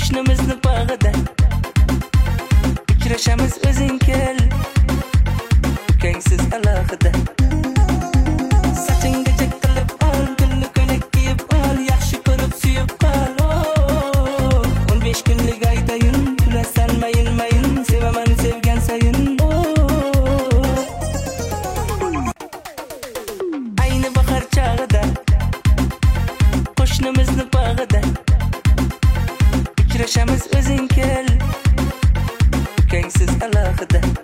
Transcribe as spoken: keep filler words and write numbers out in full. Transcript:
qo'shnimizni bog'ida uchrashamiz o'zing kel, ukangsiz alohida. Sochingga chek qilib ol, gulli ko'ylak kiyib ol, yaxshi ko'rib suyib qol. o'n besh kunlik aytayin, kulasan mayin mayin, sevaman sevgan sayin. Ayni bahor chog'ida qo'shnimizni bog'ida uchrashamiz o'zing kel, ukangsiz alohida.